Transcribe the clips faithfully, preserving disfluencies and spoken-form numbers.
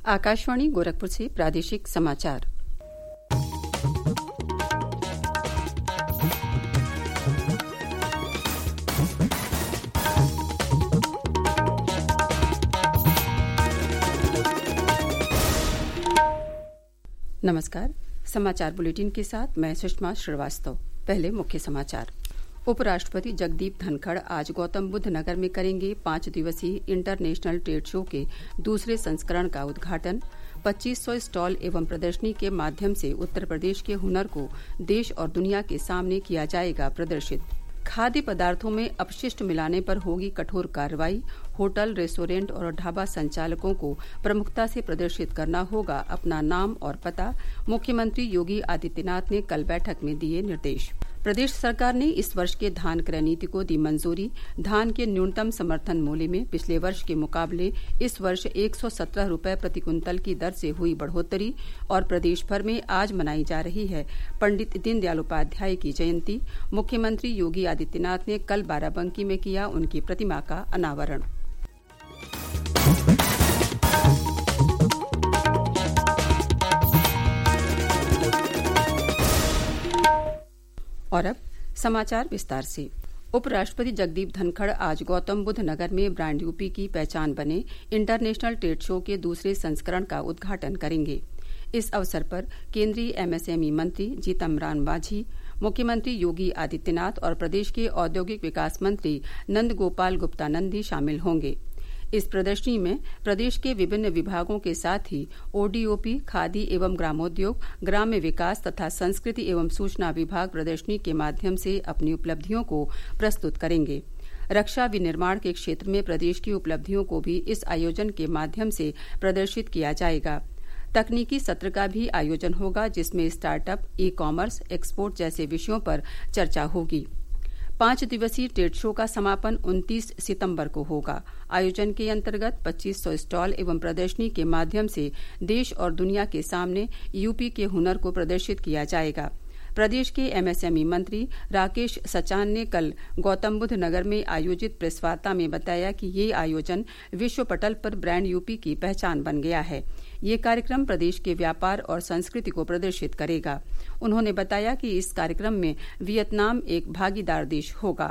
आकाशवाणी गोरखपुर से प्रादेशिक समाचार। नमस्कार। समाचार बुलेटिन के साथ मैं सुषमा श्रीवास्तव। पहले मुख्य समाचार। उपराष्ट्रपति जगदीप धनखड़ आज गौतम बुद्ध नगर में करेंगे पांच दिवसीय इंटरनेशनल ट्रेड शो के दूसरे संस्करण का उद्घाटन। पच्चीस सौ स्टॉल एवं प्रदर्शनी के माध्यम से उत्तर प्रदेश के हुनर को देश और दुनिया के सामने किया जाएगा प्रदर्शित। खाद्य पदार्थों में अपशिष्ट मिलाने पर होगी कठोर कार्रवाई। होटल, रेस्टोरेंट और ढाबा संचालकों को प्रमुखता से प्रदर्शित करना होगा अपना नाम और पता। मुख्यमंत्री योगी आदित्यनाथ ने कल बैठक में दिए निर्देश। प्रदेश सरकार ने इस वर्ष के धान क्रय नीति को दी मंजूरी। धान के न्यूनतम समर्थन मूल्य में पिछले वर्ष के मुकाबले इस वर्ष एक सौ सत्रह रुपये प्रति कुंतल की दर से हुई बढ़ोतरी। और प्रदेश भर में आज मनाई जा रही है पंडित दीनदयाल उपाध्याय की जयंती। मुख्यमंत्री योगी आदित्यनाथ ने कल बाराबंकी में किया उनकी प्रतिमा का अनावरण। और अब समाचार विस्तार से। उपराष्ट्रपति जगदीप धनखड़ आज गौतम बुद्ध नगर में ब्रांड यूपी की पहचान बने इंटरनेशनल ट्रेड शो के दूसरे संस्करण का उद्घाटन करेंगे। इस अवसर पर केंद्रीय एमएसएमई मंत्री जीतन राम मांझी, मुख्यमंत्री योगी आदित्यनाथ और प्रदेश के औद्योगिक विकास मंत्री नंद गोपाल गुप्ता नंदी शामिल होंगे। इस प्रदर्शनी में प्रदेश के विभिन्न विभागों के साथ ही ओडीओपी, खादी एवं ग्रामोद्योग, ग्राम्य विकास तथा संस्कृति एवं सूचना विभाग प्रदर्शनी के माध्यम से अपनी उपलब्धियों को प्रस्तुत करेंगे। रक्षा विनिर्माण के क्षेत्र में प्रदेश की उपलब्धियों को भी इस आयोजन के माध्यम से प्रदर्शित किया जाएगा। तकनीकी सत्र का भी आयोजन होगा जिसमें स्टार्टअप, ई कॉमर्स, एक्सपोर्ट जैसे विषयों पर चर्चा होगी। पांच दिवसीय ट्रेड शो का समापन उनतीस सितंबर को होगा। आयोजन के अंतर्गत पच्चीस सौ स्टॉल एवं प्रदर्शनी के माध्यम से देश और दुनिया के सामने यूपी के हुनर को प्रदर्शित किया जाएगा। प्रदेश के एमएसएमई मंत्री राकेश सचान ने कल गौतम बुद्ध नगर में आयोजित प्रेस वार्ता में बताया कि ये आयोजन विश्व पटल पर ब्रांड यूपी की पहचान बन गया है। ये कार्यक्रम प्रदेश के व्यापार और संस्कृति को प्रदर्शित करेगा। उन्होंने बताया कि इस कार्यक्रम में वियतनाम एक भागीदार देश होगा।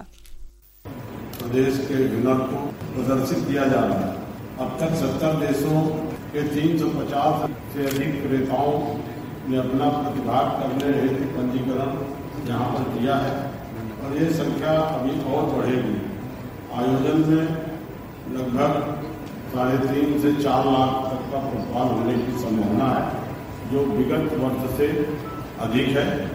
प्रदेश के हुनर को प्रदर्शित किया जा रहा है। अब तक सत्तर देशों के तीन सौ पचास से अधिक विक्रेताओं ने अपना प्रतिभाग करने हेतु पंजीकरण यहाँ पर किया है और ये संख्या अभी और बढ़ेगी। आयोजन में लगभग साढ़े तीन से चार लाख तक का फुटफॉल होने की संभावना है, जो विगत वर्ष से अधिक है।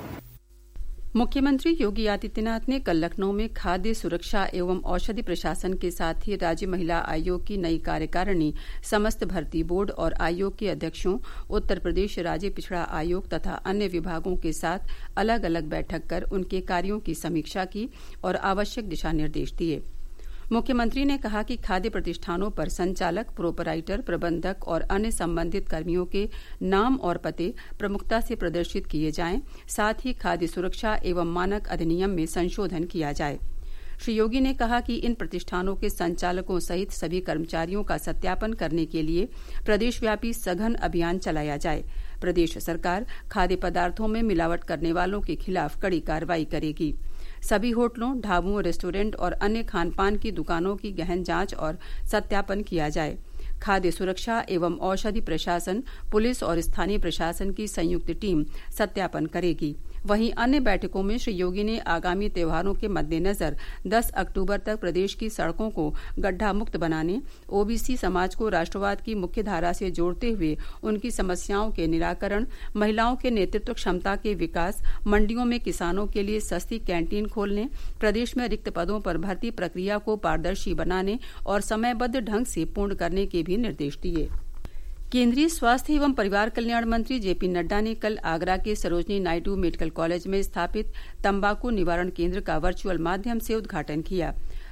मुख्यमंत्री योगी आदित्यनाथ ने कल लखनऊ में खाद्य सुरक्षा एवं औषधि प्रशासन के साथ ही राज्य महिला आयोग की नई कार्यकारिणी, समस्त भर्ती बोर्ड और आयोग के अध्यक्षों, उत्तर प्रदेश राज्य पिछड़ा आयोग तथा अन्य विभागों के साथ अलग अलग बैठक कर उनके कार्यों की समीक्षा की और आवश्यक दिशा निर्देश दिए। मुख्यमंत्री ने कहा कि खाद्य प्रतिष्ठानों पर संचालक, प्रोपराइटर, प्रबंधक और अन्य संबंधित कर्मियों के नाम और पते प्रमुखता से प्रदर्शित किए जाएं। साथ ही खाद्य सुरक्षा एवं मानक अधिनियम में संशोधन किया जाए। श्री योगी ने कहा कि इन प्रतिष्ठानों के संचालकों सहित सभी कर्मचारियों का सत्यापन करने के लिए प्रदेशव्यापी सघन अभियान चलाया जाए। प्रदेश सरकार खाद्य पदार्थों में मिलावट करने वालों के खिलाफ कड़ी कार्रवाई करेगी। सभी होटलों, ढाबों, रेस्टोरेंट और अन्य खानपान की दुकानों की गहन जांच और सत्यापन किया जाए। खाद्य सुरक्षा एवं औषधि प्रशासन, पुलिस और स्थानीय प्रशासन की संयुक्त टीम सत्यापन करेगी। वहीं अन्य बैठकों में श्री योगी ने आगामी त्योहारों के मद्देनजर दस अक्टूबर तक प्रदेश की सड़कों को गड्ढा मुक्त बनाने, ओबीसी समाज को राष्ट्रवाद की मुख्य धारा से जोड़ते हुए उनकी समस्याओं के निराकरण, महिलाओं के नेतृत्व क्षमता के विकास, मंडियों में किसानों के लिए सस्ती कैंटीन खोलने, प्रदेश में रिक्त पदों पर भर्ती प्रक्रिया को पारदर्शी बनाने और समयबद्ध ढंग से पूर्ण करने के भी निर्देश दिए। केंद्रीय स्वास्थ्य एवं परिवार कल्याण मंत्री जेपी नड्डा ने कल आगरा के सरोजनी नायडू मेडिकल कॉलेज में स्थापित तंबाकू निवारण केंद्र का वर्चुअल माध्यम से उद्घाटन किया।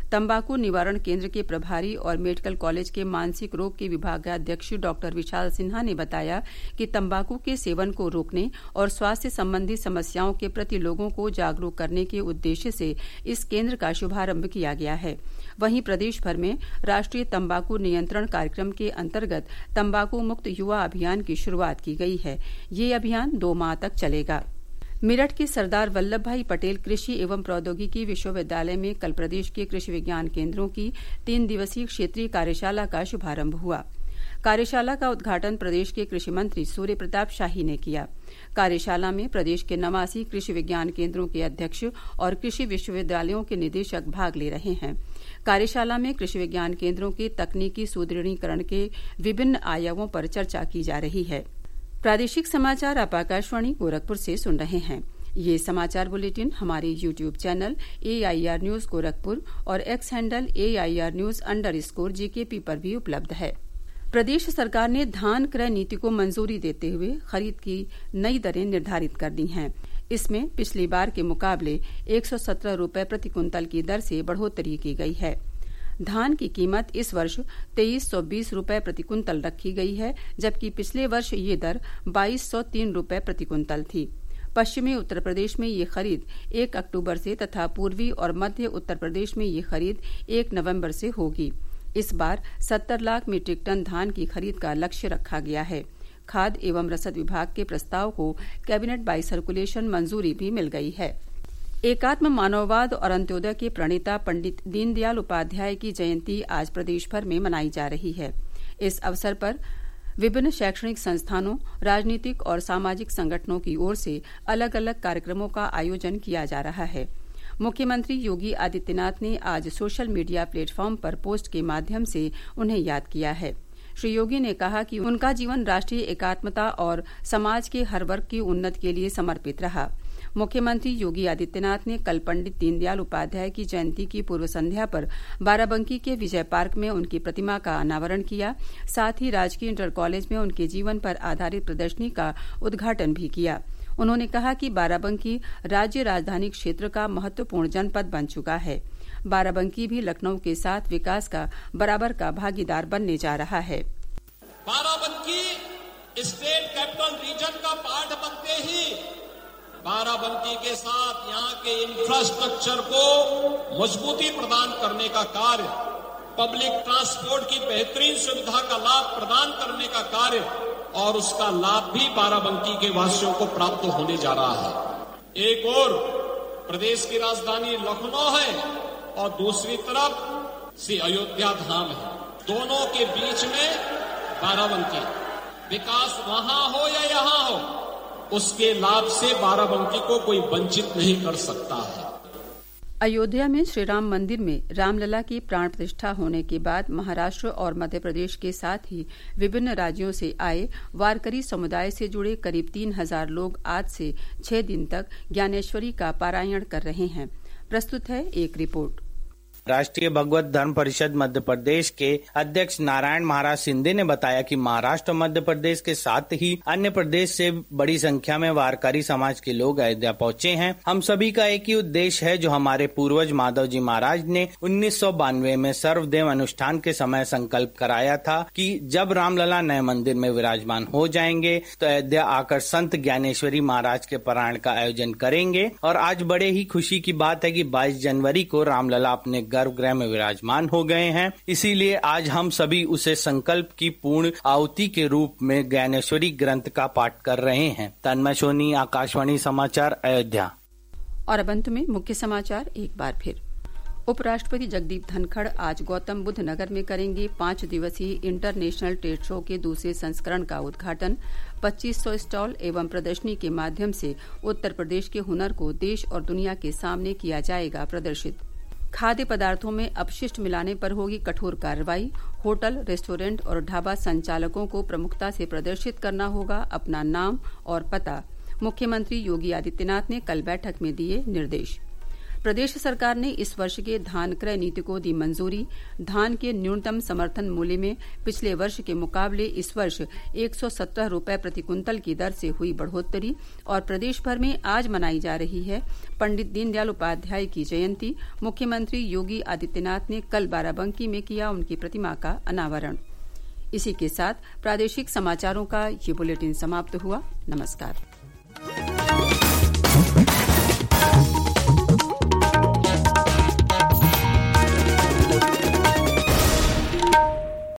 तंबाकू निवारण केंद्र के प्रभारी और मेडिकल कॉलेज के मानसिक रोग के विभागाध्यक्ष डॉक्टर विशाल सिन्हा ने बताया कि तंबाकू के सेवन को रोकने और स्वास्थ्य संबंधी समस्याओं के प्रति लोगों को जागरूक करने के उद्देश्य से इस केंद्र का शुभारंभ किया गया है। वहीं प्रदेश भर में राष्ट्रीय तंबाकू नियंत्रण कार्यक्रम के अंतर्गत तंबाकू मुक्त युवा अभियान की शुरुआत की गई है। ये अभियान दो माह तक चलेगा। मेरठ के सरदार वल्लभ भाई पटेल कृषि एवं प्रौद्योगिकी विश्वविद्यालय में कल प्रदेश के कृषि विज्ञान केंद्रों की तीन दिवसीय क्षेत्रीय कार्यशाला का शुभारंभ हुआ। कार्यशाला का उद्घाटन प्रदेश के कृषि मंत्री सूर्य प्रताप शाही ने किया। कार्यशाला में प्रदेश के नवासी कृषि विज्ञान केंद्रों के अध्यक्ष और कृषि विश्वविद्यालयों के निदेशक भाग ले रहे हैं। कार्यशाला में कृषि विज्ञान केंद्रों के तकनीकी सुदृढ़ीकरण के विभिन्न आयामों पर चर्चा की जा रही है। प्रादेशिक समाचार आप आकाशवाणी गोरखपुर से सुन रहे हैं। ये समाचार बुलेटिन हमारे YouTube channel A I R news Gorakhpur और X handle A I R news underscore GKP पर भी उपलब्ध है। प्रदेश सरकार ने धान क्रय नीति को मंजूरी देते हुए खरीद की नई दरें निर्धारित कर दी हैं। इसमें पिछली बार के मुकाबले एक सौ सत्रह रुपये प्रति कुंतल की दर से बढ़ोतरी की गई है। धान की कीमत इस वर्ष तेईस सौ बीस रुपये प्रति कुंतल रखी गई है, जबकि पिछले वर्ष ये दर बाईस सौ तीन रुपये प्रति कुंतल थी। पश्चिमी उत्तर प्रदेश में ये खरीद एक अक्टूबर से तथा पूर्वी और मध्य उत्तर प्रदेश में ये खरीद एक नवंबर से होगी। इस बार सत्तर लाख मीट्रिक टन धान की खरीद का लक्ष्य रखा गया है। खाद्य एवं रसद विभाग के प्रस्ताव को कैबिनेट बाई सर्कुलेशन मंजूरी भी मिल गई है। एकात्म मानववाद और अंत्योदय के प्रणेता पंडित दीनदयाल उपाध्याय की जयंती आज प्रदेश भर में मनाई जा रही है। इस अवसर पर विभिन्न शैक्षणिक संस्थानों, राजनीतिक और सामाजिक संगठनों की ओर से अलग अलग कार्यक्रमों का आयोजन किया जा रहा है। मुख्यमंत्री योगी आदित्यनाथ ने आज सोशल मीडिया प्लेटफॉर्म पर पोस्ट के माध्यम से उन्हें याद किया है। श्री योगी ने कहा कि उनका जीवन राष्ट्रीय एकात्मता और समाज के हर वर्ग की उन्नति के लिए समर्पित रहा। मुख्यमंत्री योगी आदित्यनाथ ने कल पंडित दीनदयाल उपाध्याय की जयंती की पूर्व संध्या पर बाराबंकी के विजय पार्क में उनकी प्रतिमा का अनावरण किया। साथ ही राजकीय इंटर कॉलेज में उनके जीवन पर आधारित प्रदर्शनी का उद्घाटन भी किया। उन्होंने कहा कि बाराबंकी राज्य राजधानी क्षेत्र का महत्वपूर्ण जनपद बन चुका है। बाराबंकी भी लखनऊ के साथ विकास का बराबर का भागीदार बनने जा रहा है। बाराबंकी स्टेट कैपिटल रीजन का पार्ट बनते ही बाराबंकी के साथ यहाँ के इंफ्रास्ट्रक्चर को मजबूती प्रदान करने का कार्य, पब्लिक ट्रांसपोर्ट की बेहतरीन सुविधा का लाभ प्रदान करने का कार्य और उसका लाभ भी बाराबंकी के वासियों को प्राप्त होने जा रहा है। एक और प्रदेश की राजधानी लखनऊ है और दूसरी तरफ श्री अयोध्या धाम है। दोनों के बीच में बाराबंकी, विकास वहां हो या यहां हो, उसके लाभ से बाराबंकी को कोई वंचित नहीं कर सकता है। अयोध्या में श्री राम मंदिर में रामलला की प्राण प्रतिष्ठा होने के बाद महाराष्ट्र और मध्य प्रदेश के साथ ही विभिन्न राज्यों से आए वारकरी समुदाय से जुड़े करीब तीन हजार लोग आज से छह दिन तक ज्ञानेश्वरी का पारायण कर रहे हैं। प्रस्तुत है एक रिपोर्ट। राष्ट्रीय भगवत धर्म परिषद मध्य प्रदेश के अध्यक्ष नारायण महाराज सिंधे ने बताया कि महाराष्ट्र मध्य प्रदेश के साथ ही अन्य प्रदेश से बड़ी संख्या में वारकरी समाज के लोग अयोध्या पहुंचे हैं। हम सभी का एक ही उद्देश्य है जो हमारे पूर्वज माधव जी महाराज ने उन्नीस सौ बानवे में सर्वदेव अनुष्ठान के समय संकल्प कराया था कि जब रामलला नए मंदिर में विराजमान हो जाएंगे तो अयोध्या आकर संत ज्ञानेश्वरी महाराज के पारायण का आयोजन करेंगे। और आज बड़े ही खुशी की बात है कि बाईस जनवरी को रामलला अपने गर्भगृह में विराजमान हो गए हैं। इसीलिए आज हम सभी उसे संकल्प की पूर्ण आहुति के रूप में ज्ञानेश्वरी ग्रंथ का पाठ कर रहे हैं। तन्मय सोनी, आकाशवाणी समाचार, अयोध्या। और अब अंत में मुख्य समाचार एक बार फिर। उपराष्ट्रपति जगदीप धनखड़ आज गौतम बुद्ध नगर में करेंगे पांच दिवसीय इंटरनेशनल ट्रेड शो के दूसरे संस्करण का उद्घाटन। पच्चीस सौ स्टॉल एवं प्रदर्शनी के माध्यम से उत्तर प्रदेश के हुनर को देश और दुनिया के सामने किया जाएगा प्रदर्शित। खाद्य पदार्थों में अपशिष्ट मिलाने पर होगी कठोर कार्रवाई। होटल, रेस्टोरेंट और ढाबा संचालकों को प्रमुखता से प्रदर्शित करना होगा अपना नाम और पता। मुख्यमंत्री योगी आदित्यनाथ ने कल बैठक में दिए निर्देश। प्रदेश सरकार ने इस वर्ष के धान क्रय नीति को दी मंजूरी। धान के न्यूनतम समर्थन मूल्य में पिछले वर्ष के मुकाबले इस वर्ष एक सौ सत्रह रुपये प्रति कुंतल की दर से हुई बढ़ोतरी। और प्रदेश भर में आज मनाई जा रही है पंडित दीनदयाल उपाध्याय की जयंती। मुख्यमंत्री योगी आदित्यनाथ ने कल बाराबंकी में किया उनकी प्रतिमा का अनावरण। इसी के साथ प्रादेशिक समाचारों का ये बुलेटिन समाप्त हुआ। नमस्कार।